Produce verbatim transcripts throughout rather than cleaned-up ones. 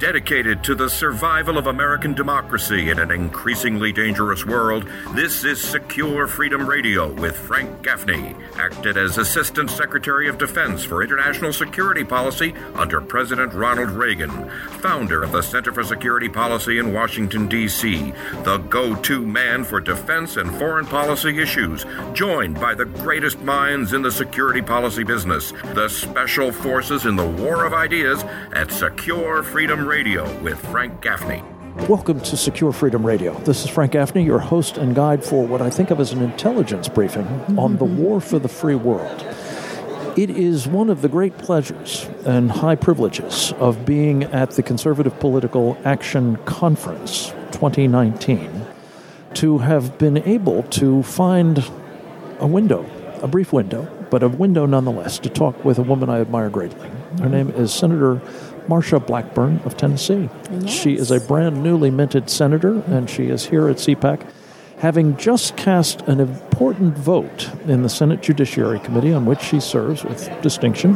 Dedicated to the survival of American democracy in an increasingly dangerous world, this is Secure Freedom Radio with Frank Gaffney, acted as Assistant Secretary of Defense for International Security Policy under President Ronald Reagan, founder of the Center for Security Policy in Washington, D C, the go-to man for defense and foreign policy issues, joined by the greatest minds in the security policy business, the Special Forces in the War of Ideas, at Secure Freedom Radio. Radio with Frank Gaffney. Welcome to Secure Freedom Radio. This is Frank Gaffney, your host and guide for what I think of as an intelligence briefing mm-hmm. on the war for the free world. It is one of the great pleasures and high privileges of being at the Conservative Political Action Conference twenty nineteen to have been able to find a window, a brief window, but a window nonetheless, to talk with a woman I admire greatly. Her name is Senator Marsha Blackburn of Tennessee. Yes. She is a brand newly minted senator, and she is here at C PAC, having just cast an important vote in the Senate Judiciary Committee, on which she serves with distinction,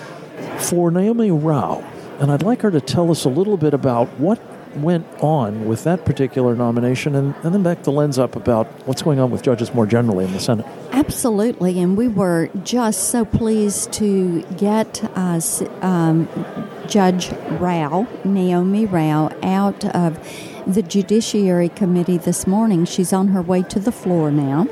for Naomi Rao. And I'd like her to tell us a little bit about what went on with that particular nomination, and, and then back the lens up about what's going on with judges more generally in the Senate. Absolutely, and we were just so pleased to get uh, um, Judge Rao, Naomi Rao, out of the Judiciary Committee this morning. She's on her way to the floor now.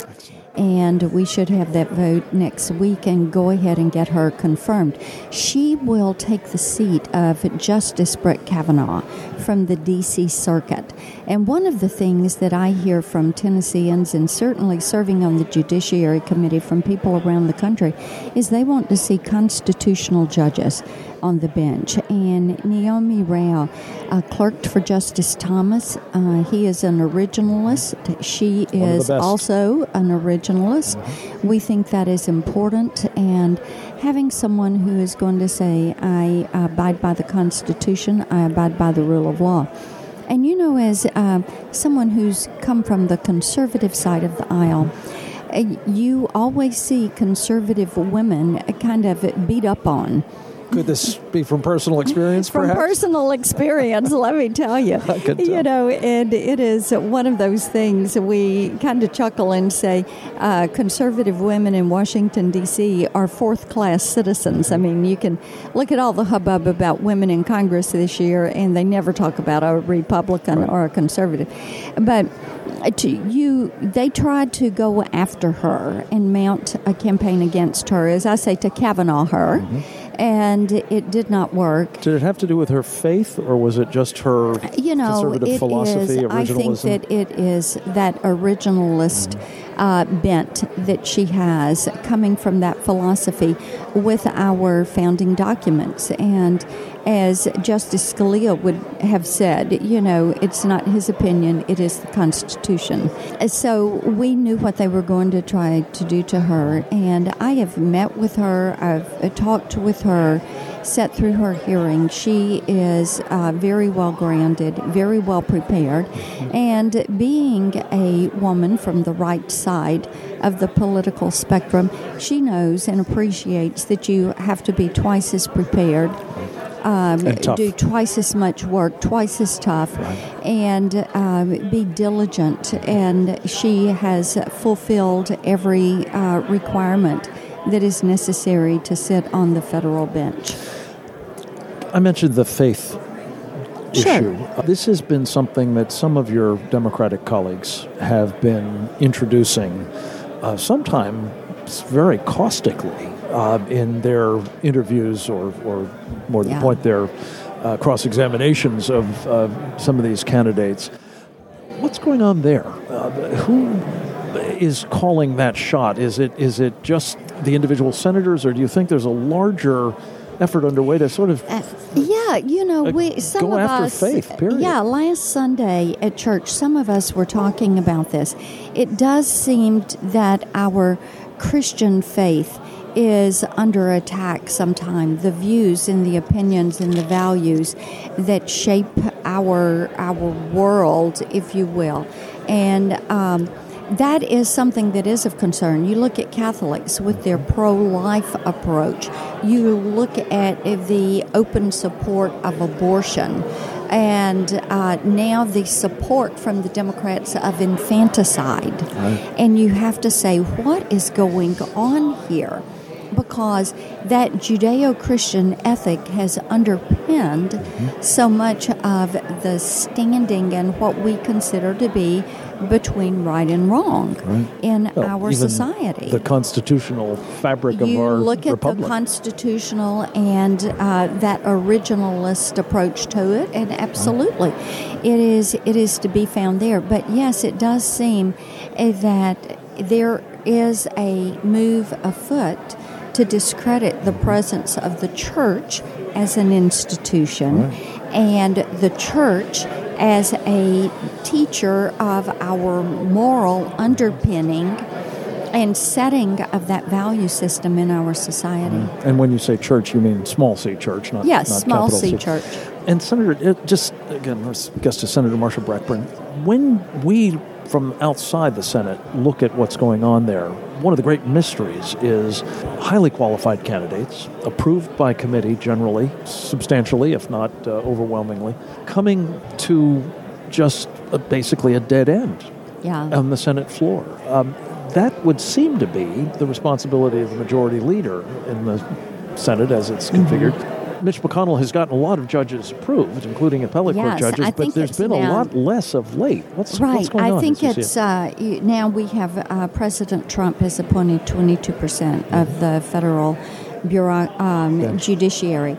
And we should have that vote next week and go ahead and get her confirmed. She will take the seat of Justice Brett Kavanaugh from the D C Circuit. And one of the things that I hear from Tennesseans, and certainly serving on the Judiciary Committee from people around the country, is they want to see constitutional judges on the bench. And Naomi Rao uh, clerked for Justice Thomas. Uh, he is an originalist. She is also an originalist. Mm-hmm. We think that is important, and having someone who is going to say, I abide by the Constitution, I abide by the rule of law. And you know, as uh, someone who's come from the conservative side of the aisle, uh, you always see conservative women kind of beat up on. Could this be from personal experience, From perhaps? personal experience, let me tell you. I could tell. You know, and it is one of those things we kind of chuckle and say uh, conservative women in Washington, D C are fourth-class citizens. I mean, you can look at all the hubbub about women in Congress this year, and they never talk about a Republican right. or a conservative. But to you, they tried to go after her and mount a campaign against her, as I say, to Kavanaugh her. Mm-hmm. And it did not work. Did it have to do with her faith, or was it just her you know, conservative it philosophy, is, originalism? I think that it is that originalist mm-hmm. uh, bent that she has coming from that philosophy with our founding documents. And as Justice Scalia would have said, you know, it's not his opinion, it is the Constitution. So we knew what they were going to try to do to her, and I have met with her, I've talked with her, sat through her hearing. She is uh, very well grounded, very well prepared, and being a woman from the right side of the political spectrum, she knows and appreciates that you have to be twice as prepared. Um, do twice as much work, twice as tough, right. and um, be diligent. And she has fulfilled every uh, requirement that is necessary to sit on the federal bench. I mentioned the faith sure. issue. This has been something that some of your Democratic colleagues have been introducing, uh, sometimes very caustically. Uh, in their interviews, or, or more to yeah. the point, their uh, cross-examinations of uh, some of these candidates. What's going on there? Uh, who is calling that shot? Is it is it just the individual senators, or do you think there's a larger effort underway to sort of uh, yeah, you know, we some go of after us, faith, period? Yeah, last Sunday at church, some of us were talking about this. It does seem that our Christian faith is under attack sometimes. The views and the opinions and the values that shape our our world, if you will. And um, that is something that is of concern. You look at Catholics with their pro-life approach. You look at the open support of abortion. and uh, now the support from the Democrats of infanticide. Right. And you have to say, what is going on here? Because that Judeo-Christian ethic has underpinned mm-hmm. so much of the standing and what we consider to be between right and wrong right. in well, our society. The constitutional fabric you of our look at republic. The constitutional and uh, that originalist approach to it, and absolutely, right. it is it is to be found there. But yes, it does seem that there is a move afoot to discredit the presence of the church as an institution right. and the church as a teacher of our moral underpinning and setting of that value system in our society. Mm. And when you say church, you mean small c church, not yes, not small capital c, C church. And Senator, it just again, I guess to Senator Marsha Blackburn, when we from outside the Senate look at what's going on there, one of the great mysteries is highly qualified candidates, approved by committee generally, substantially, if not uh, overwhelmingly, coming to just a, basically a dead end yeah. on the Senate floor. Um, that would seem to be the responsibility of the majority leader in the Senate as it's configured. Mm-hmm. Mitch McConnell has gotten a lot of judges approved, including appellate yes, court judges, I but there's been now, a lot less of late. What's, right. what's going on? I think it's it? uh, now we have uh, President Trump has appointed twenty-two percent mm-hmm. of the federal bureau um, yeah. judiciary,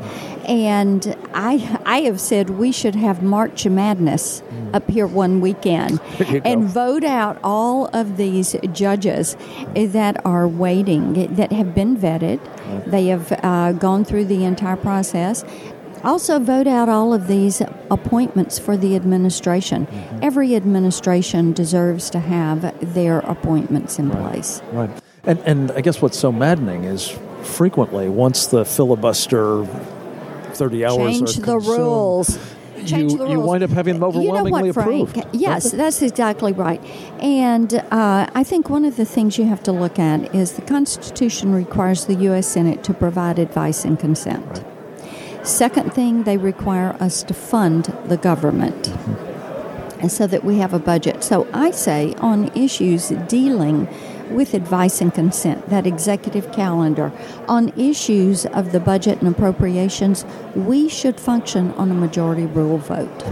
and I I have said we should have March Madness mm. up here one weekend and vote out all of these judges that are waiting, that have been vetted. Right. They have uh, gone through the entire process. Also vote out all of these appointments for the administration. Mm-hmm. Every administration deserves to have their appointments in right. place. Right. And and I guess what's so maddening is frequently once the filibuster thirty hours Change are the consumed, rules. Change you, the rules. you wind up having them overwhelmingly you know what, Frank? approved. Yes, that's exactly right. And uh, I think one of the things you have to look at is the Constitution requires the U S Senate to provide advice and consent. Right. Second thing, they require us to fund the government. Mm-hmm. And so that we have a budget. So I say on issues dealing with advice and consent, that executive calendar, on issues of the budget and appropriations, we should function on a majority rule vote.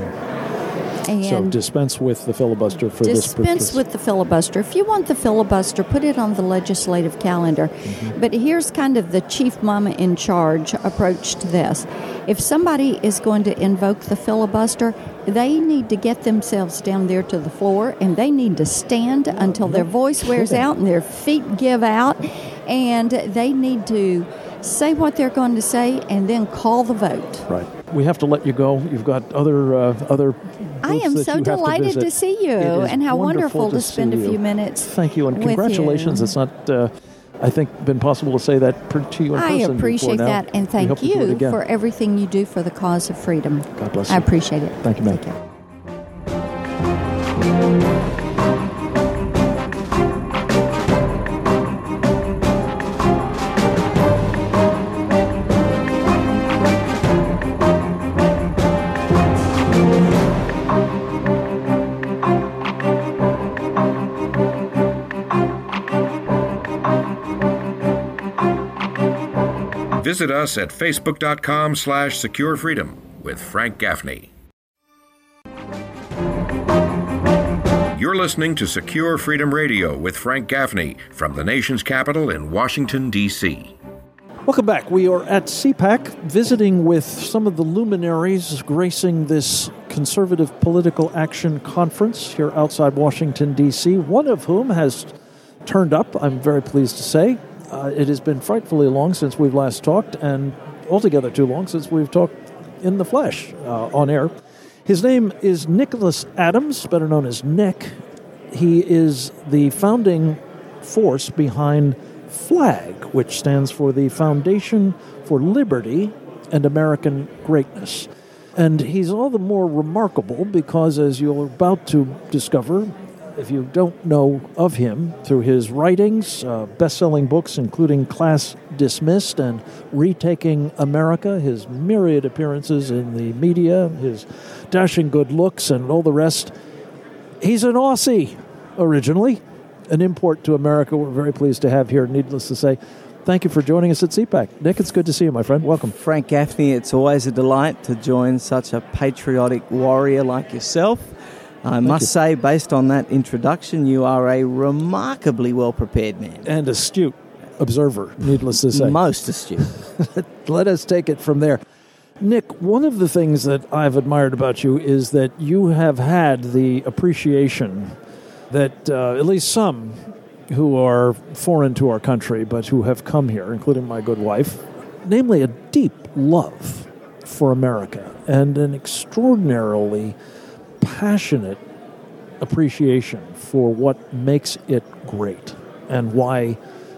And so dispense with the filibuster for this purpose. Dispense with the filibuster. If you want the filibuster, put it on the legislative calendar. Mm-hmm. But here's kind of the chief mama in charge approach to this. If somebody is going to invoke the filibuster, they need to get themselves down there to the floor, and they need to stand until their voice wears out and their feet give out, and they need to say what they're going to say and then call the vote. Right. We have to let you go. You've got other uh, other. I am so delighted to, to see you, and how wonderful, wonderful to spend a few minutes. Thank you, and congratulations. You. It's not, uh, I think, been possible to say that to you in I person. appreciate that, and thank you for everything you do for the cause of freedom. God bless you. I appreciate it. Thank you, ma'am. Take care. Visit us at facebook.com slash secure freedom with Frank Gaffney. You're listening to Secure Freedom Radio with Frank Gaffney from the nation's capital in Washington, D C Welcome back. We are at C PAC visiting with some of the luminaries gracing this Conservative Political Action Conference here outside Washington, D C, one of whom has turned up, I'm very pleased to say. Uh, it has been frightfully long since we've last talked, and altogether too long since we've talked in the flesh uh, on air. His name is Nicholas Adams, better known as Nick. He is the founding force behind FLAG, which stands for the Foundation for Liberty and American Greatness. And he's all the more remarkable because, as you're about to discover, if you don't know of him through his writings, uh, best-selling books including Class Dismissed and Retaking America, his myriad appearances in the media, his dashing good looks, and all the rest. He's an Aussie originally, an import to America we're very pleased to have here, needless to say. Thank you for joining us at C PAC. Nick, it's good to see you, my friend. Welcome. Frank Gaffney, it's always a delight to join such a patriotic warrior like yourself. I Thank must you. say, based on that introduction, you are a remarkably well-prepared man. And astute observer, needless to say. Most astute. Let us take it from there. Nick, one of the things that I've admired about you is that you have had the appreciation that uh, at least some who are foreign to our country but who have come here, including my good wife, namely a deep love for America and an extraordinarily passionate appreciation for what makes it great and why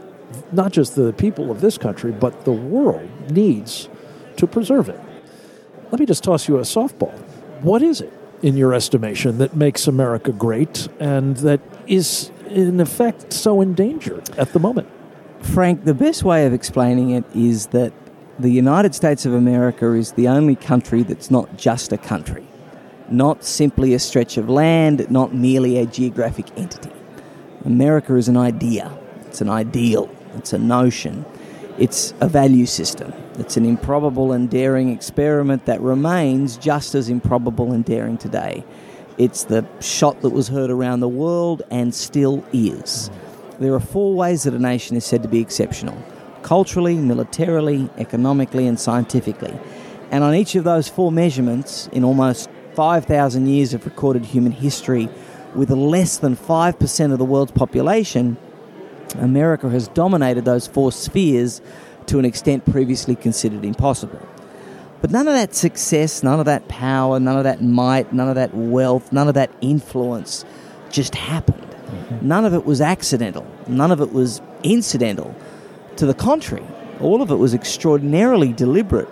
not just the people of this country, but the world needs to preserve it. Let me just toss you a softball. What is it, in your estimation, that makes America great and that is, in effect, so endangered at the moment? Frank, the best way of explaining it is that the United States of America is the only country that's not just a country, not simply a stretch of land, not merely a geographic entity. America is an idea. It's an ideal. It's a notion. It's a value system. It's an improbable and daring experiment that remains just as improbable and daring today. It's the shot that was heard around the world and still is. There are four ways that a nation is said to be exceptional: culturally, militarily, economically, and scientifically. And on each of those four measurements, in almost five thousand years of recorded human history, with less than five percent of the world's population, America has dominated those four spheres to an extent previously considered impossible. But none of that success, none of that power, none of that might, none of that wealth, none of that influence just happened. Mm-hmm. None of it was accidental. None of it was incidental. To the contrary, all of it was extraordinarily deliberate,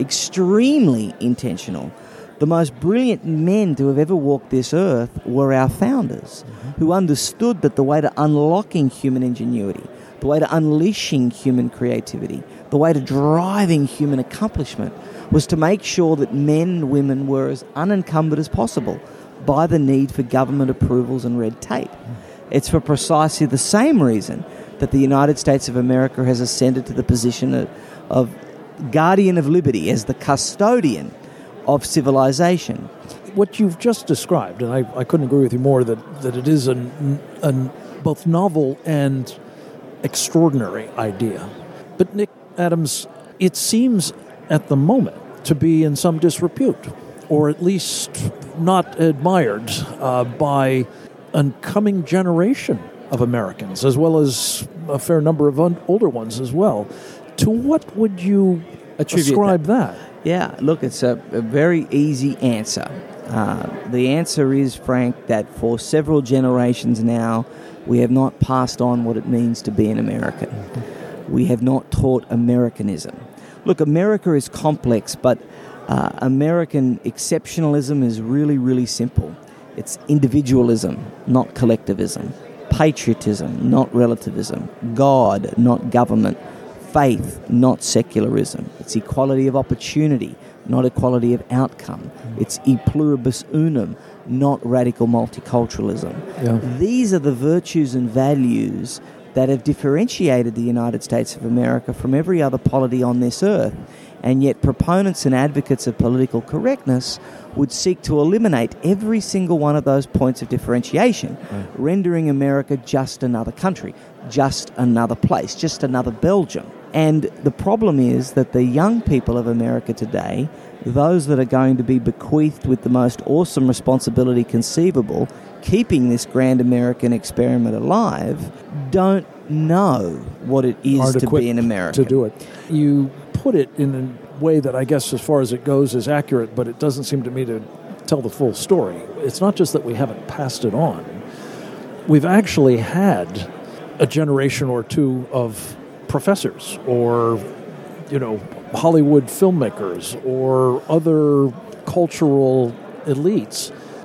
extremely intentional. The most brilliant men to have ever walked this earth were our founders, mm-hmm. who understood that the way to unlocking human ingenuity, the way to unleashing human creativity, the way to driving human accomplishment was to make sure that men and women were as unencumbered as possible by the need for government approvals and red tape. It's for precisely the same reason that the United States of America has ascended to the position of, of guardian of liberty, as the custodian of civilization. What you've just described, and I, I couldn't agree with you more, that, that it is an, an both novel and extraordinary idea. But Nick Adams, it seems at the moment to be in some disrepute, or at least not admired uh, by a coming generation of Americans, as well as a fair number of un- older ones as well. To what would you Attribute ascribe that? that? Yeah, look, it's a, a very easy answer. Uh, the answer is, Frank, that for several generations now, we have not passed on what it means to be an American. Mm-hmm. We have not taught Americanism. Look, America is complex, but uh, American exceptionalism is really, really simple. It's individualism, not collectivism. Patriotism, not relativism. God, not government. Faith, not secularism. It's equality of opportunity, not equality of outcome. It's e pluribus unum, not radical multiculturalism. Yeah. These are the virtues and values that have differentiated the United States of America from every other polity on this earth, and yet proponents and advocates of political correctness would seek to eliminate every single one of those points of differentiation, right. rendering America just another country, just another place, just another Belgium. And the problem is that the young people of America today, those that are going to be bequeathed with the most awesome responsibility conceivable, keeping this grand American experiment alive, don't know what it is Aren't to be an American. To do it. You put it in a way that I guess as far as it goes is accurate, but it doesn't seem to me to tell the full story. It's not just that we haven't passed it on. We've actually had a generation or two of professors or, you know, Hollywood filmmakers or other cultural elites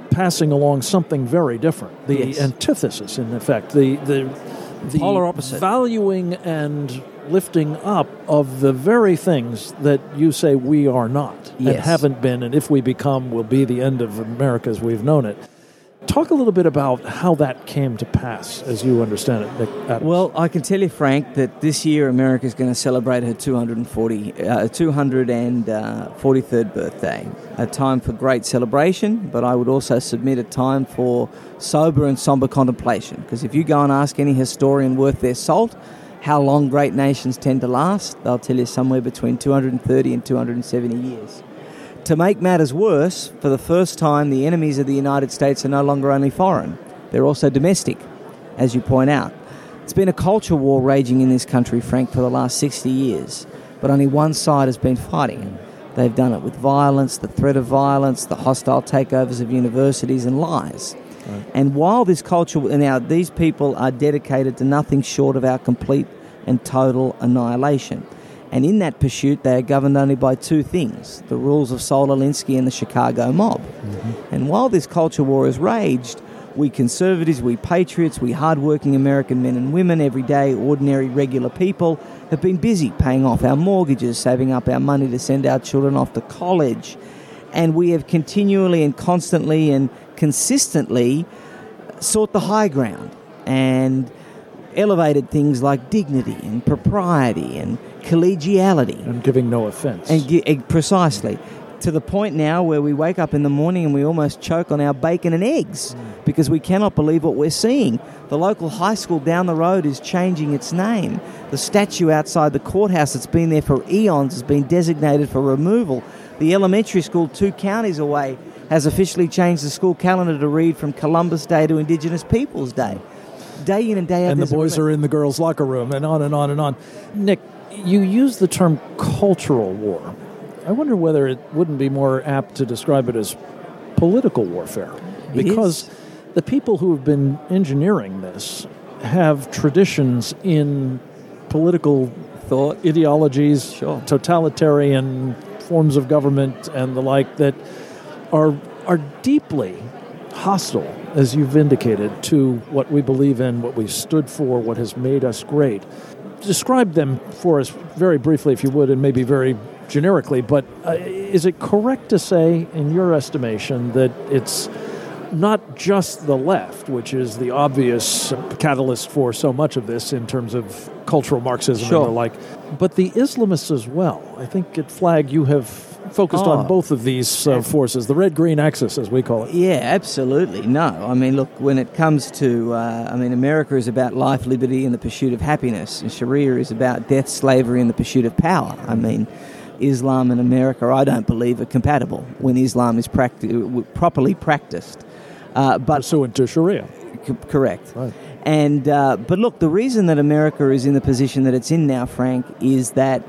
passing along something very different. The Yes. antithesis, in effect, the the the Polar opposite. valuing and lifting up of the very things that you say we are not and Yes. haven't been, and if we become, will be the end of America as we've known it. Talk a little bit about how that came to pass, as you understand it, Nick Adams. Well, I can tell you, Frank, that this year America is going to celebrate her two hundred forty, uh, two hundred forty-third birthday. A time for great celebration, but I would also submit a time for sober and somber contemplation. Because if you go and ask any historian worth their salt how long great nations tend to last, they'll tell you somewhere between two hundred thirty and two hundred seventy years. To make matters worse, for the first time, the enemies of the United States are no longer only foreign. They're also domestic, as you point out. It's been a culture war raging in this country, Frank, for the last sixty years, but only one side has been fighting it. They've done it with violence, the threat of violence, the hostile takeovers of universities, and lies. Right. And while this culture, now these people are dedicated to nothing short of our complete and total annihilation. And in that pursuit, they are governed only by two things, the rules of Saul Alinsky and the Chicago mob. Mm-hmm. And while this culture war has raged, we conservatives, we patriots, we hard-working American men and women, everyday, ordinary, regular people, have been busy paying off our mortgages, saving up our money to send our children off to college. And we have continually and constantly and consistently sought the high ground and elevated things like dignity and propriety and collegiality. And giving no offense. And gi- precisely. To the point now where we wake up in the morning and we almost choke on our bacon and eggs mm. because we cannot believe what we're seeing. The local high school down the road is changing its name. The statue outside the courthouse that's been there for eons has been designated for removal. The elementary school two counties away has officially changed the school calendar to read from Columbus Day to Indigenous Peoples Day. Day in and day out. And the boys are in the girls' locker room, and on and on and on. Nick, you use the term cultural war. I wonder whether it wouldn't be more apt to describe it as political warfare. Because the people who have been engineering this have traditions in political thought, ideologies, sure. totalitarian forms of government and the like that are are deeply hostile, as you've indicated, to what we believe in, what we stood for, what has made us great. Describe them for us very briefly, if you would, and maybe very generically, but uh, is it correct to say, in your estimation, that it's not just the left, which is the obvious catalyst for so much of this in terms of cultural Marxism sure. and the like, but the Islamists as well? I think at Flag you have focused oh. on both of these uh, forces, the red-green axis, as we call it. Yeah, absolutely. No, I mean, look, when it comes to, uh, I mean, America is about life, liberty, and the pursuit of happiness, and Sharia is about death, slavery, and the pursuit of power. I mean, Islam and America, I don't believe, are compatible when Islam is practi- properly practiced. Uh, but Pursuant to Sharia. C- correct. Right. And uh, but look, the reason that America is in the position that it's in now, Frank, is that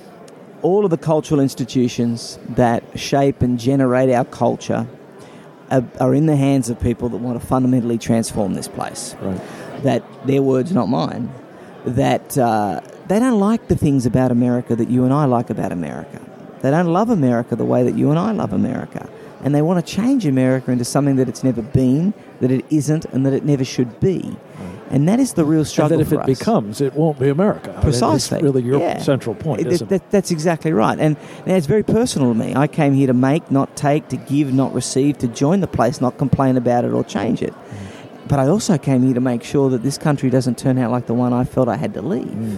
all of the cultural institutions that shape and generate our culture are, are in the hands of people that want to fundamentally transform this place. Right. That, their words, not mine, that uh, they don't like the things about America that you and I like about America. They don't love America the way that you and I love America. And they want to change America into something that it's never been, that it isn't, and that it never should be. Right. And that is the real struggle and that if for it us. becomes, it won't be America. Precisely. I mean, it's really your yeah. central point, it, isn't that, it? That's exactly right. And, and it's very personal to me. I came here to make, not take, to give, not receive, to join the place, not complain about it or change it. Mm. But I also came here to make sure that this country doesn't turn out like the one I felt I had to leave. Mm.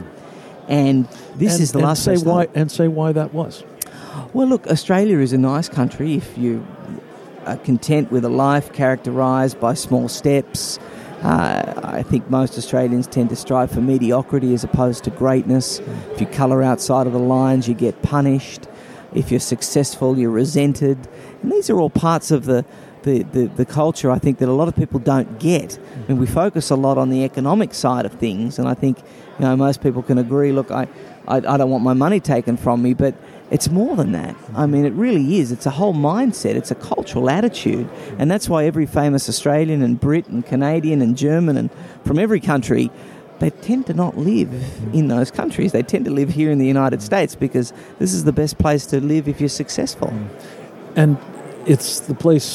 And this and, is the and last say place why And say why that was. Well, look, Australia is a nice country if you are content with a life characterised by small steps. Uh, I think most Australians tend to strive for mediocrity as opposed to greatness. Mm. If you colour outside of the lines, you get punished. If you're successful, you're resented. And these are all parts of the, the, the, the culture, I think, that a lot of people don't get. Mm. I mean, we focus a lot on the economic side of things, and I think, you know, most people can agree, look, I, I, I don't want my money taken from me, but it's more than that. I mean, it really is. It's a whole mindset. It's a cultural attitude. And that's why every famous Australian and Brit and Canadian and German and from every country, they tend to not live in those countries. They tend to live here in the United States because this is the best place to live if you're successful. And it's the place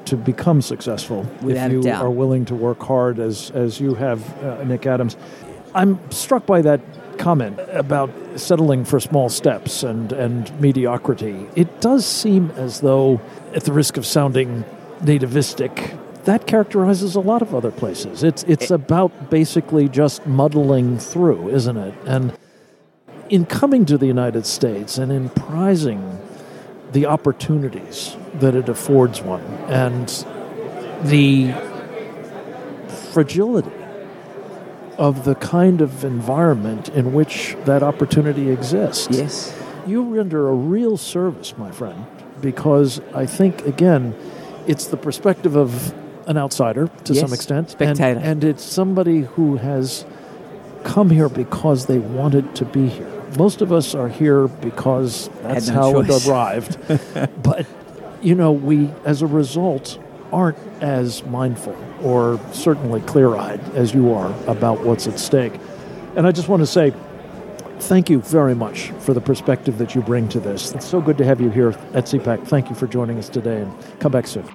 to become successful Without if you a doubt. are willing to work hard as, as you have, uh, Nick Adams. I'm struck by that comment about settling for small steps and, and mediocrity. It does seem as though, at the risk of sounding nativistic, that characterizes a lot of other places. It's it's about basically just muddling through, isn't it? And in coming to the United States and in prizing the opportunities that it affords one and the fragility of the kind of environment in which that opportunity exists. Yes. You render a real service, my friend, because I think, again, it's the perspective of an outsider to Yes, some extent. spectator. And, and it's somebody who has come here because they wanted to be here. Most of us are here because that's Had no how choice. it arrived. But, you know, we, as a result, aren't as mindful or certainly clear-eyed as you are about what's at stake. And I just want to say thank you very much for the perspective that you bring to this. It's so good to have you here at C PAC. Thank you for joining us today, and come back soon.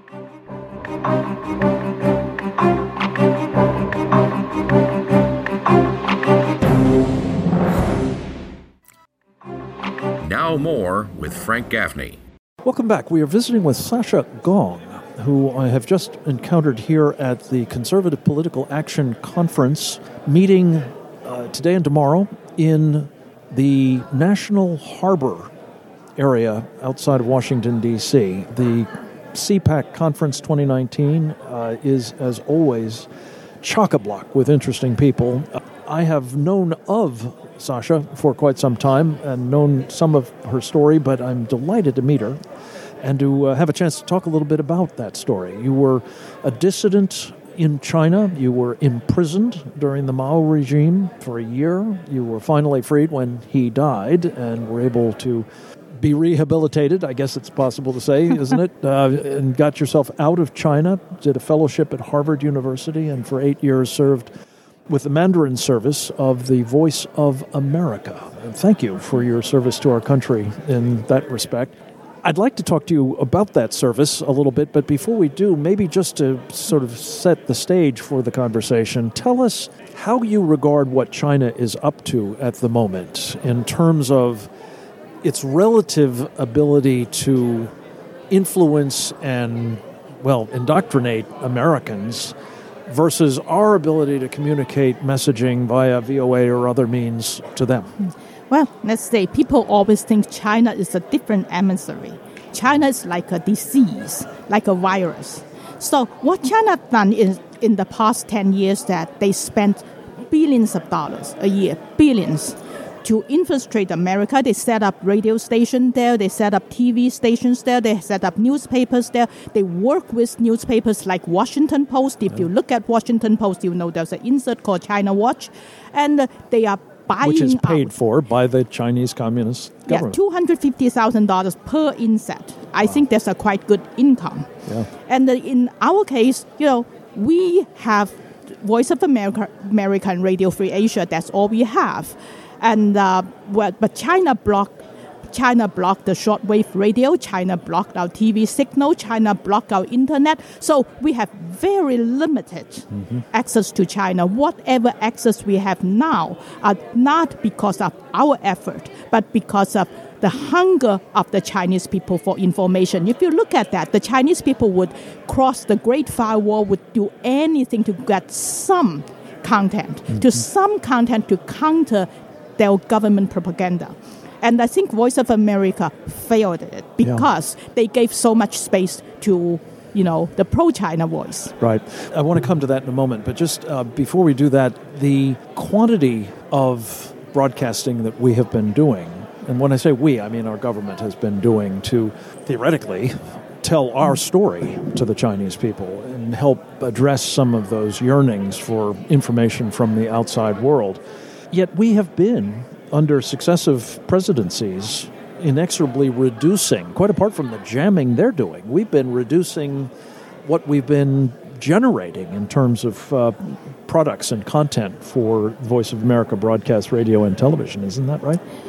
Now more with Frank Gaffney. Welcome back. We are visiting with Sasha Gong, who I have just encountered here at the Conservative Political Action Conference, meeting uh, today and tomorrow in the National Harbor area outside of Washington, D C. The C PAC Conference twenty nineteen uh, is, as always, chock-a-block with interesting people. I have known of Sasha for quite some time and known some of her story, but I'm delighted to meet her and to uh, have a chance to talk a little bit about that story. You were a dissident in China. You were imprisoned during the Mao regime for a year. You were finally freed when he died and were able to be rehabilitated, I guess it's possible to say, isn't it? Uh, and got yourself out of China, did a fellowship at Harvard University, and for eight years served with the Mandarin service of the Voice of America. And thank you for your service to our country in that respect. I'd like to talk to you about that service a little bit, but before we do, maybe just to sort of set the stage for the conversation, tell us how you regard what China is up to at the moment in terms of its relative ability to influence and, well, indoctrinate Americans versus our ability to communicate messaging via V O A or other means to them. Well, let's say people always think China is a different emissary. China is like a disease, like a virus. So what China done is in the past ten years that they spent billions of dollars a year, billions, to infiltrate America. They set up radio stations there, they set up T V stations there, they set up newspapers there. They work with newspapers like Washington Post. If yeah. you look at Washington Post, you know there's an insert called China Watch. And uh, they are buying Which is paid out. for by the Chinese Communist government. Yeah, two hundred fifty thousand dollars per insert. I wow. think that's a quite good income. Yeah. And uh, in our case, you know, we have Voice of America, American Radio Free Asia. That's all we have. And uh, well, but China blocked China blocked the shortwave radio. China blocked our T V signal. China blocked our internet. So we have very limited mm-hmm. access to China. Whatever access we have now are not because of our effort, but because of the hunger of the Chinese people for information. If you look at that, the Chinese people would cross the Great Firewall, would do anything to get some content, mm-hmm. to some content to counter their government propaganda. And I think Voice of America failed it because yeah. they gave so much space to, you know, the pro-China voice. Right. I want to come to that in a moment, but just uh, before we do that, the quantity of broadcasting that we have been doing, and when I say we, I mean our government has been doing to theoretically tell our story to the Chinese people and help address some of those yearnings for information from the outside world. Yet we have been, under successive presidencies, inexorably reducing, quite apart from the jamming they're doing, we've been reducing what we've been generating in terms of uh, products and content for Voice of America broadcast radio and television. Isn't that right?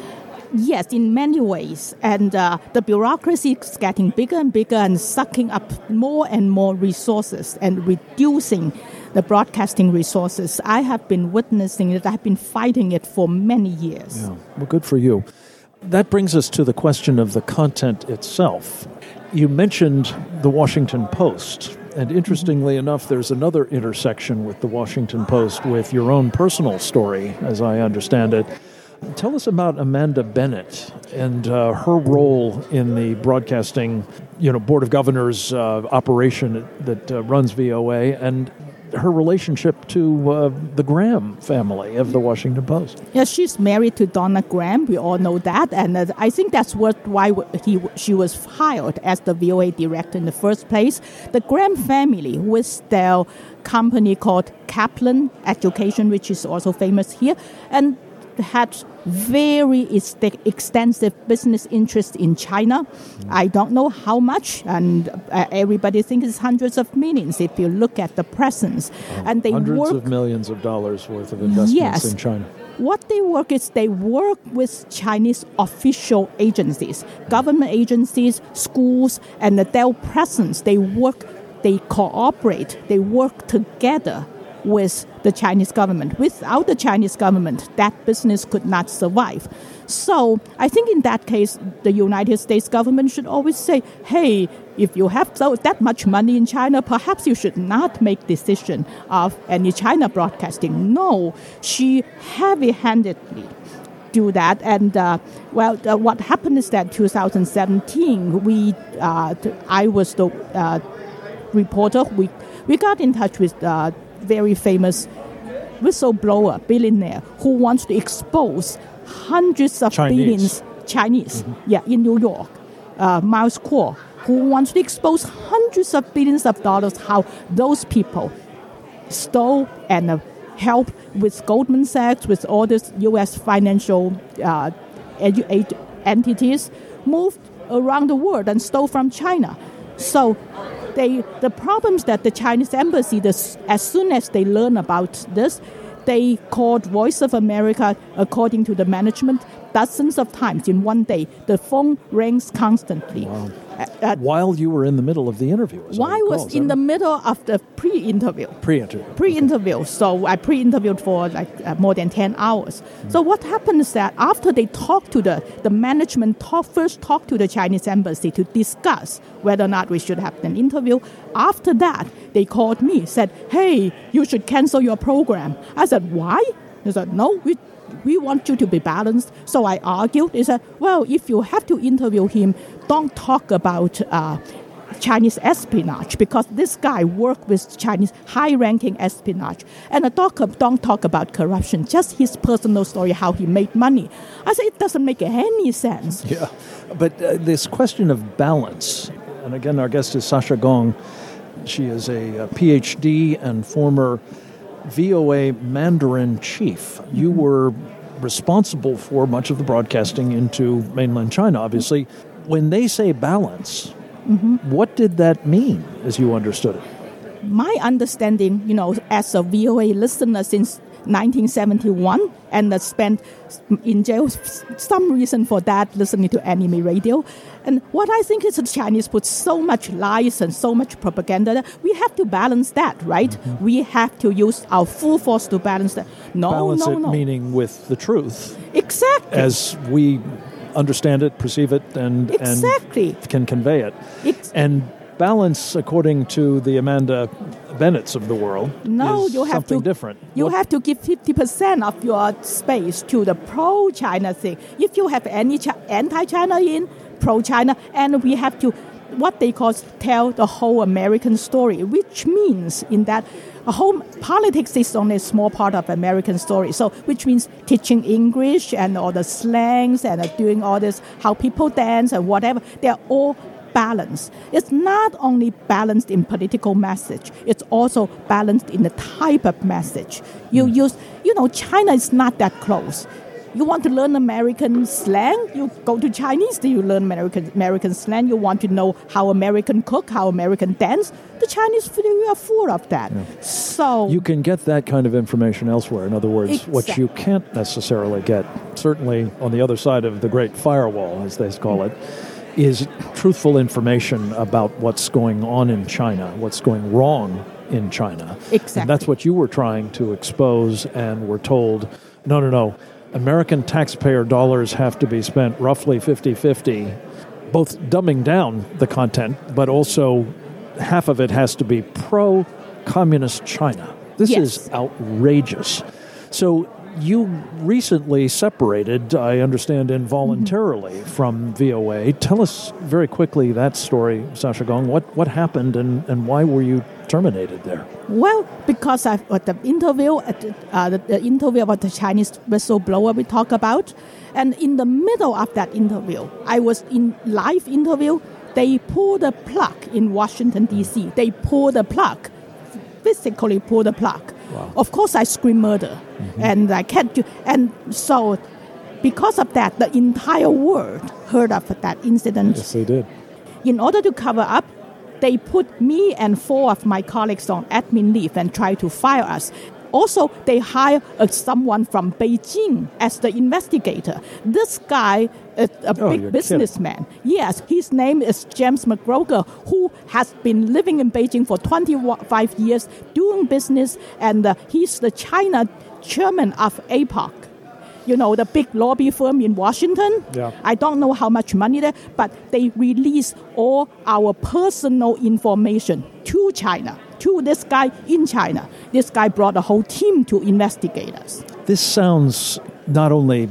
Yes, in many ways. And uh, the bureaucracy is getting bigger and bigger and sucking up more and more resources and reducing the broadcasting resources. I have been witnessing it. I've been fighting it for many years. Yeah. Well, good for you. That brings us to the question of the content itself. You mentioned the Washington Post. And interestingly enough, there's another intersection with the Washington Post with your own personal story, as I understand it. Tell us about Amanda Bennett and uh, her role in the broadcasting, you know, Board of Governors uh, operation that uh, runs V O A, and her relationship to uh, the Graham family of the Washington Post. Yeah, she's married to Donna Graham. We all know that, and uh, I think that's what why he she was hired as the V O A director in the first place. The Graham family, with their company called Kaplan Education, which is also famous here, and had very extensive business interests in China. I don't know how much, and uh, everybody thinks it's hundreds of millions if you look at the presence. Oh, and they hundreds work, of millions of dollars worth of investments yes, in China. What they work is they work with Chinese official agencies, government agencies, schools, and their presence. They work, they cooperate, they work together with the Chinese government. Without the Chinese government, that business could not survive. So I think in that case, the United States government should always say, hey, if you have so that much money in China, perhaps you should not make decision of any China broadcasting. No, she heavy-handedly do that. And, uh, well, uh, what happened is that twenty seventeen, we, uh, I was the uh, reporter. We, we got in touch with uh, very famous whistleblower, billionaire, who wants to expose hundreds of Chinese. billions Chinese, mm-hmm. yeah, in New York. Uh, Miles Kuo, who wants to expose hundreds of billions of dollars how those people stole and uh, helped with Goldman Sachs, with all these U S financial uh, edu- entities, moved around the world and stole from China. So They, the problems that the Chinese embassy, this, as soon as they learn about this, they called Voice of America, according to the management, dozens of times in one day. The phone rings constantly. Wow. Uh, uh, while you were in the middle of the interview. While I was in the middle of the pre-interview. Pre-interview. Pre-interview. Okay. So I pre-interviewed for like uh, more than ten hours. Mm. So what happened is that after they talked to the, the management, talk, first talked to the Chinese embassy to discuss whether or not we should have an interview. After that, they called me, said, hey, you should cancel your program. I said, why? They said, no, we we want you to be balanced. So I argued. They said, well, if you have to interview him, don't talk about uh, Chinese espionage, because this guy worked with Chinese high-ranking espionage. And don't, don't talk about corruption, just his personal story, how he made money. I said, it doesn't make any sense. Yeah, but uh, this question of balance, and again, our guest is Sasha Gong. She is a, a P H D and former V O A Mandarin chief. You mm-hmm. were responsible for much of the broadcasting into mainland China, obviously. When they say balance, mm-hmm. what did that mean, as you understood it? My understanding, you know, as a V O A listener since nineteen seventy-one, and uh, spent in jail some reason for that, listening to enemy radio. And what I think is the Chinese put so much lies and so much propaganda that we have to balance that, right? Mm-hmm. We have to use our full force to balance that. No, balance no, it, no. Meaning with the truth. Exactly. As we understand it, perceive it, and, exactly. and can convey it. Ex- and balance, according to the Amanda Bennetts of the world, no, is you have something to, different. You what? have to give fifty percent of your space to the pro-China thing. If you have any chi- anti-China in, pro-China, and we have to, what they call, tell the whole American story, which means in that a whole politics is only a small part of American story. So, which means teaching English and all the slangs and uh, doing all this, how people dance and whatever. They're all balanced. It's not only balanced in political message, it's also balanced in the type of message. You mm. use, you know, China is not that close. You want to learn American slang? You go to Chinese, do you learn American American slang? You want to know how American cook, how American dance? The Chinese are full of that. Yeah. So you can get that kind of information elsewhere. In other words, exactly. what you can't necessarily get, certainly on the other side of the great firewall, as they call it, is truthful information about what's going on in China, what's going wrong in China. Exactly. And that's what you were trying to expose, and were told, no, no, no, American taxpayer dollars have to be spent roughly fifty-fifty, both dumbing down the content, but also half of it has to be pro-communist China. This yes. is outrageous. So you recently separated, I understand, involuntarily mm-hmm. from V O A. Tell us very quickly that story, Sasha Gong. What what happened and, and why were you terminated there? Well, because I at the interview, at the, uh, the, the interview about the Chinese whistleblower we talk about, and in the middle of that interview, I was in live interview. They pulled the plug in Washington D C. They pulled the plug, physically pulled the plug. Wow. Of course, I scream murder, mm-hmm. and I can't do. And so, because of that, the entire world heard of that incident. Yes, they did. In order to cover up, they put me and four of my colleagues on admin leave and tried to fire us. Also, they hired uh, someone from Beijing as the investigator. This guy is a oh, big businessman. Kidding. Yes, his name is James McGregor, who has been living in Beijing for twenty-five years, doing business, and uh, he's the China chairman of A P O C. You know, the big lobby firm in Washington. Yeah. I don't know how much money there, but they release all our personal information to China, to this guy in China. This guy brought a whole team to investigate us. This sounds not only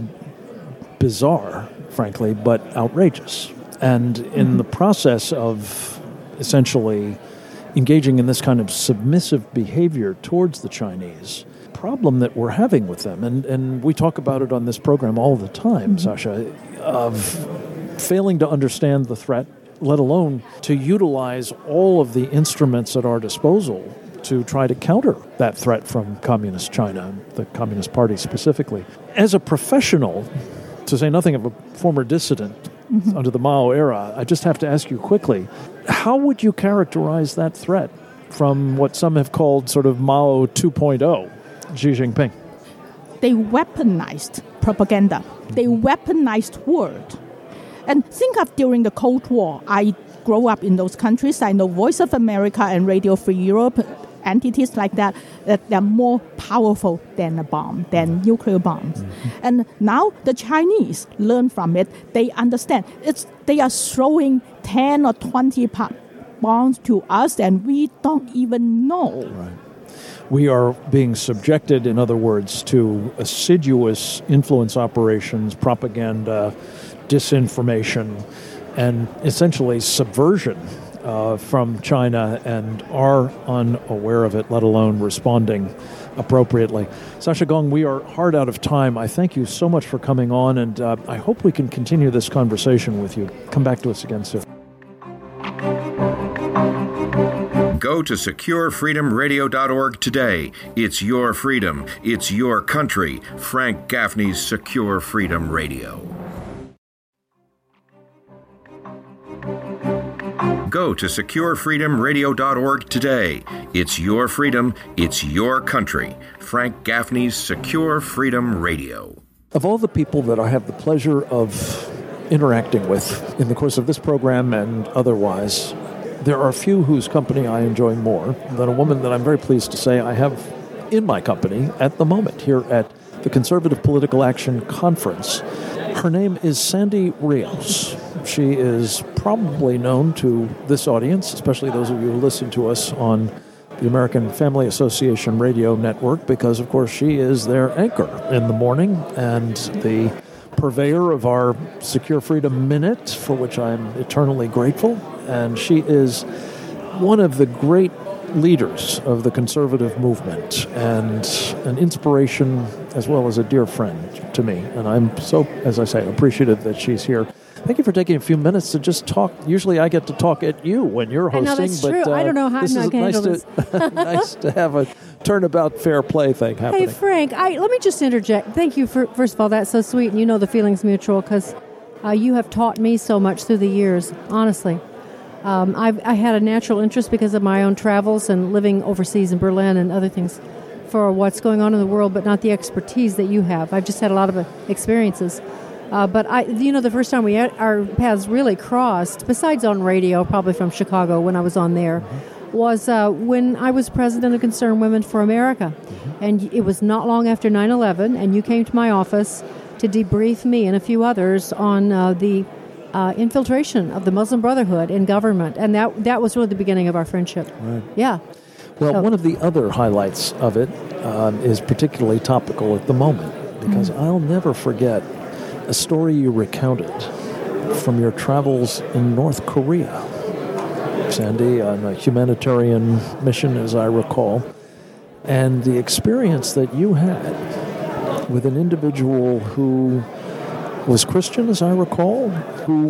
bizarre, frankly, but outrageous. And in mm-hmm. the process of essentially engaging in this kind of submissive behavior towards the Chinese, problem that we're having with them, and, and we talk about it on this program all the time, mm-hmm. Sasha, of failing to understand the threat, let alone to utilize all of the instruments at our disposal to try to counter that threat from Communist China, the Communist Party specifically. As a professional, to say nothing of a former dissident mm-hmm. under the Mao era, I just have to ask you quickly, how would you characterize that threat from what some have called sort of Mao two point oh? Xi Jinping? They weaponized propaganda. They weaponized word. And think of during the Cold War, I grew up in those countries. I know Voice of America and Radio Free Europe, entities like that, that they're more powerful than a bomb, than nuclear bombs. Mm-hmm. And now the Chinese learn from it. They understand. It's they are throwing ten or twenty bombs to us, and we don't even know. Right. We are being subjected, in other words, to assiduous influence operations, propaganda, disinformation, and essentially subversion uh, from China, and are unaware of it, let alone responding appropriately. Sasha Gong, we are hard out of time. I thank you so much for coming on, and uh, I hope we can continue this conversation with you. Come back to us again soon. Go to secure freedom radio dot org today. It's your freedom. It's your country. Frank Gaffney's Secure Freedom Radio. Go to secure freedom radio dot org today. It's your freedom. It's your country. Frank Gaffney's Secure Freedom Radio. Of all the people that I have the pleasure of interacting with in the course of this program and otherwise, there are few whose company I enjoy more than a woman that I'm very pleased to say I have in my company at the moment here at the Conservative Political Action Conference. Her name is Sandy Rios. She is probably known to this audience, especially those of you who listen to us on the American Family Association radio network, because, of course, she is their anchor in the morning and the purveyor of our Secure Freedom Minute, for which I'm eternally grateful. And she is one of the great leaders of the conservative movement and an inspiration as well as a dear friend to me. And I'm so, as I say, appreciative that she's here. Thank you for taking a few minutes to just talk. Usually I get to talk at you when you're hosting. I know, that's but, true. Uh, I don't know how this I'm not is going nice to handle to, nice to have a turnabout fair play thing happening. Hey, Frank, I, let me just interject. Thank you, for first of all, that's so sweet, and you know the feeling's mutual, because uh, you have taught me so much through the years, honestly. Um, I've, I had a natural interest because of my own travels and living overseas in Berlin and other things for what's going on in the world, but not the expertise that you have. I've just had a lot of uh, experiences. Uh, but, I, you know, the first time we had, our paths really crossed, besides on radio, probably from Chicago when I was on there, was uh, when I was president of Concerned Women for America. And it was not long after nine eleven, and you came to my office to debrief me and a few others on uh, the uh, infiltration of the Muslim Brotherhood in government. And that that was really the beginning of our friendship. Right. Yeah. Well, So- one of the other highlights of it um, is particularly topical at the moment, because Mm-hmm. I'll never forget a story you recounted from your travels in North Korea, Sandy, on a humanitarian mission, as I recall, and the experience that you had with an individual who was Christian, as I recall, who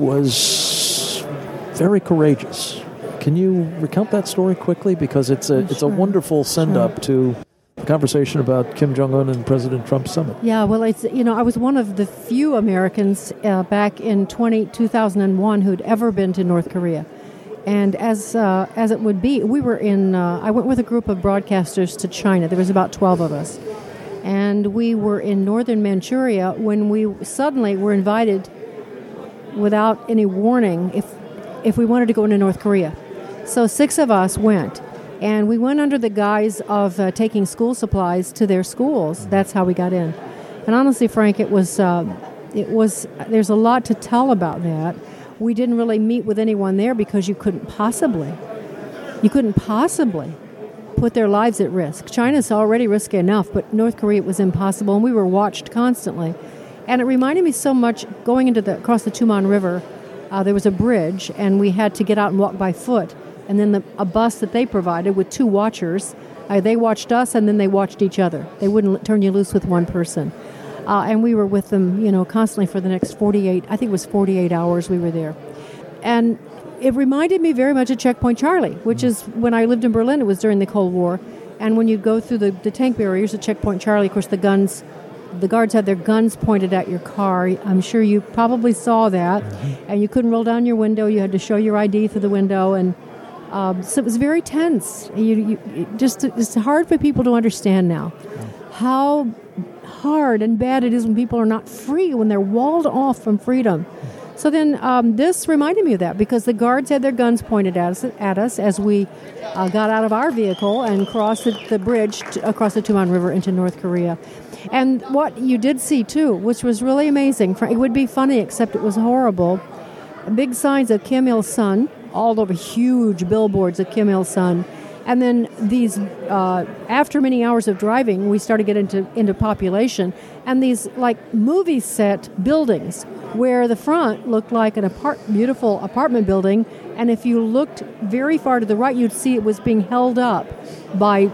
was very courageous. Can you recount that story quickly? Because it's a it's a Sure. wonderful send-up to the conversation about Kim Jong-un and President Trump's summit. Yeah, well, it's, you know, I was one of the few Americans uh, back in twenty, two thousand one who'd ever been to North Korea. And as uh, as it would be, we were in, uh, I went with a group of broadcasters to China. There was about twelve of us. And we were in northern Manchuria when we suddenly were invited without any warning if if we wanted to go into North Korea. So six of us went. And we went under the guise of uh, taking school supplies to their schools. That's how we got in. And honestly, Frank, it was, uh, it was. There's a lot to tell about that. We didn't really meet with anyone there because you couldn't possibly, you couldn't possibly put their lives at risk. China's already risky enough, but North Korea, it was impossible, and we were watched constantly. And it reminded me so much going into the across the Tuman River. Uh, there was a bridge, and we had to get out and walk by foot. And then the, a bus that they provided with two watchers, uh, they watched us and then they watched each other. They wouldn't l- turn you loose with one person. Uh, and we were with them, you know, constantly for the next forty-eight, I think it was forty-eight hours we were there. And it reminded me very much of Checkpoint Charlie, which is when I lived in Berlin, it was during the Cold War. And when you go through the, the tank barriers at Checkpoint Charlie, of course, the guns, the guards had their guns pointed at your car. I'm sure you probably saw that. Mm-hmm. And you couldn't roll down your window. You had to show your I D through the window. And Um, so it was very tense. You, you, it just it's hard for people to understand now how hard and bad it is when people are not free, when they're walled off from freedom. So then um, this reminded me of that because the guards had their guns pointed at us, at us as we uh, got out of our vehicle and crossed the, the bridge to, across the Tuman River into North Korea. And what you did see, too, which was really amazing, it would be funny except it was horrible, big signs of Kim Il-sung, all over huge billboards of Kim Il-sung. And then these, uh, after many hours of driving, we started to get into, into population. And these, like, movie set buildings where the front looked like an apart- beautiful apartment building. And if you looked very far to the right, you'd see it was being held up by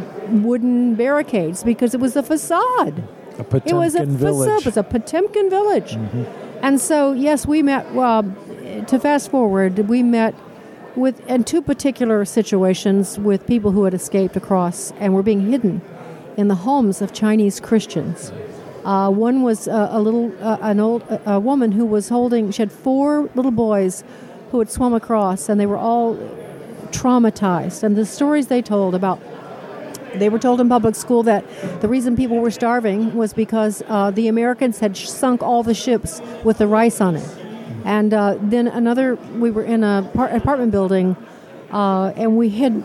wooden barricades because it was a facade. A Potemkin it was a village. facade. It was a Potemkin village. Mm-hmm. And so, yes, we met... Well, to fast forward, we met with in two particular situations with people who had escaped across and were being hidden in the homes of Chinese Christians. Uh, one was uh, a little, uh, an old a woman who was holding. She had four little boys who had swum across, and they were all traumatized. And the stories they told about. They were told in public school that the reason people were starving was because uh, the Americans had sunk all the ships with the rice on it. And uh, then another, we were in a par- apartment building, uh, and we had,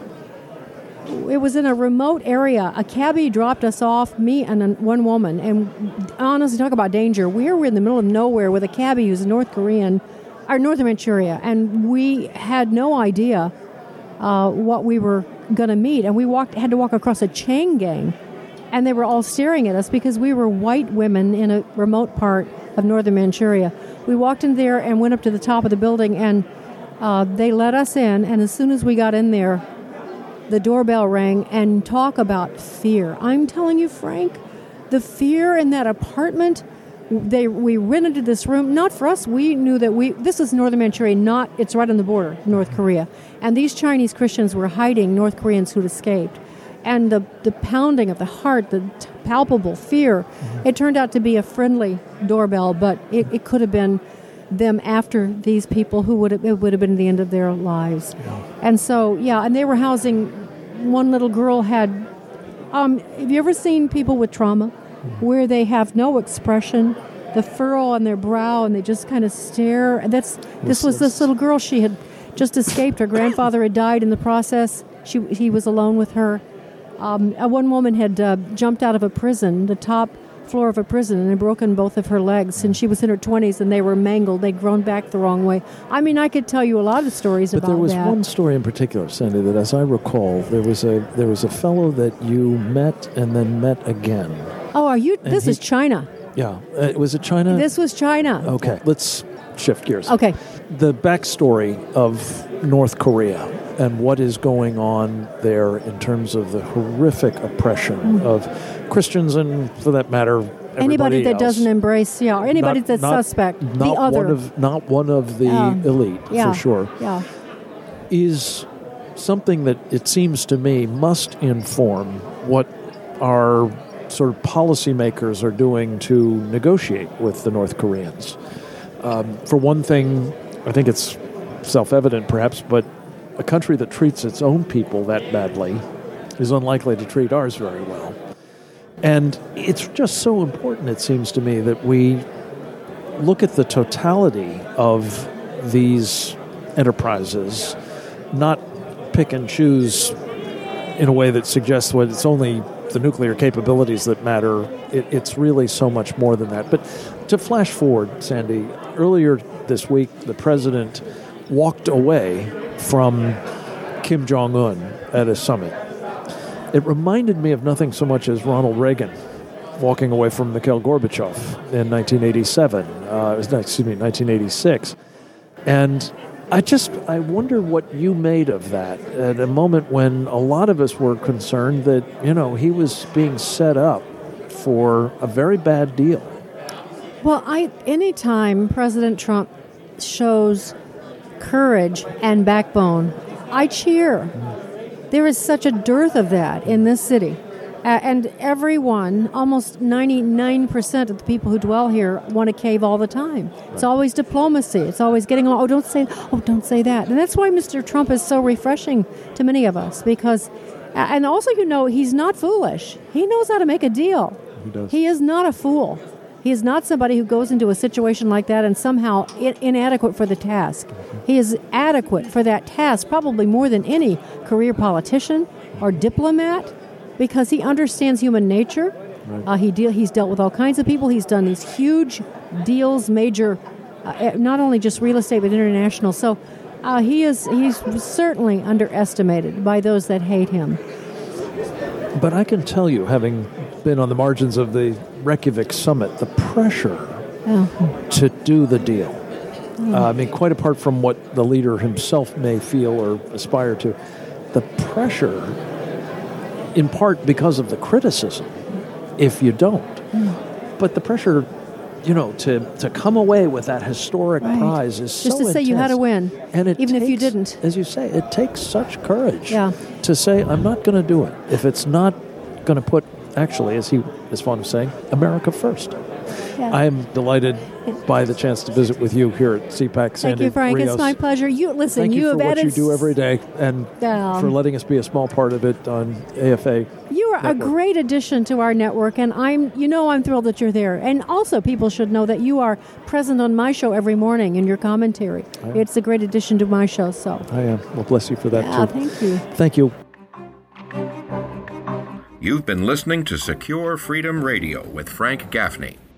it was in a remote area. A cabbie dropped us off, me and an, one woman. And honestly, talk about danger. We were in the middle of nowhere with a cabbie who's a North Korean, or North Manchuria, and we had no idea uh, what we were going to meet. And we walked, had to walk across a chain gang, and they were all staring at us because we were white women in a remote part of northern Manchuria. We walked in there and went up to the top of the building, and uh, they let us in. And as soon as we got in there, the doorbell rang, and talk about fear. I'm telling you, Frank, the fear in that apartment They we rented this room, not for us. We knew that we this is Northern Manchuria, not it's right on the border, North Korea. And these Chinese Christians were hiding North Koreans who'd escaped. And the, the pounding of the heart, the t- palpable fear, mm-hmm. it turned out to be a friendly doorbell, but it, it could have been them after these people who would have, it would have been the end of their lives. Yeah. And so, yeah, and they were housing, one little girl had, um, have you ever seen people with trauma mm-hmm. where they have no expression, the furrow on their brow, and they just kind of stare? And that's This was this little girl. She had just escaped. Her grandfather had died in the process. She He was alone with her. Um, one woman had uh, jumped out of a prison, the top floor of a prison, and had broken both of her legs. And she was in her twenties, and they were mangled. They'd grown back the wrong way. I mean, I could tell you a lot of stories but about that. But there was that. one story in particular, Sandy, that as I recall, there was a there was a fellow that you met and then met again. Oh, are you? And this he, is China. Yeah. Uh, was it China? This was China. Okay. Let's shift gears. Okay. The backstory of North Korea and what is going on there in terms of the horrific oppression mm. of Christians and, for that matter, anybody that else. doesn't embrace, yeah, or anybody not, that's not, suspect, not the other. One of, not one of the um, elite, yeah, for sure, yeah. is something that it seems to me must inform what our sort of policymakers are doing to negotiate with the North Koreans. Um, for one thing, I think it's self-evident perhaps, but a country that treats its own people that badly is unlikely to treat ours very well. And it's just so important, it seems to me, that we look at the totality of these enterprises, not pick and choose in a way that suggests well, it's only the nuclear capabilities that matter. It, it's really so much more than that. But to flash forward, Sandy, earlier this week, the president walked away from Kim Jong-un at a summit. It reminded me of nothing so much as Ronald Reagan walking away from Mikhail Gorbachev in nineteen eighty-seven, uh, excuse me, nineteen eighty-six. And I just, I wonder what you made of that at a moment when a lot of us were concerned that, you know, he was being set up for a very bad deal. Well, I anytime President Trump shows courage and backbone, I cheer. There is such a dearth of that in this city. Uh, and everyone, almost ninety-nine percent of the people who dwell here want to cave all the time. Right. It's always diplomacy. It's always getting, oh, don't say, oh, don't say that. And that's why Mister Trump is so refreshing to many of us, because, and also, you know, he's not foolish. He knows how to make a deal. He does. He is not a fool. He is not somebody who goes into a situation like that and somehow in- inadequate for the task. He is adequate for that task, probably more than any career politician or diplomat, because he understands human nature. Right. Uh, he deal, he's dealt with all kinds of people. He's done these huge deals, major, uh, not only just real estate, but international. So uh, he is he's certainly underestimated by those that hate him. But I can tell you, having been on the margins of the Reykjavik summit, the pressure oh. to do the deal. Oh. Uh, I mean, quite apart from what the leader himself may feel or aspire to, the pressure, in part because of the criticism, if you don't. Mm. But the pressure, you know, to, to come away with that historic right. prize is Just so to say intense. You had to win, and it even takes, if you didn't. As you say, it takes such courage yeah. to say, I'm not going to do it if it's not going to put, actually, as he is fond of saying, America first. Yeah. I am delighted by the chance to visit with you here at C PAC, Sandy Thank you, Frank. Rios. It's my pleasure. You listen. Thank you, you for have what added you do every day, and um, for letting us be a small part of it on A F A. You are network. A great addition to our network, and I'm, you know, I'm thrilled that you're there. And also, people should know that you are present on my show every morning in your commentary. It's a great addition to my show. So I am. Well, bless you for that yeah, too. Thank you. Thank you. You've been listening to Secure Freedom Radio with Frank Gaffney.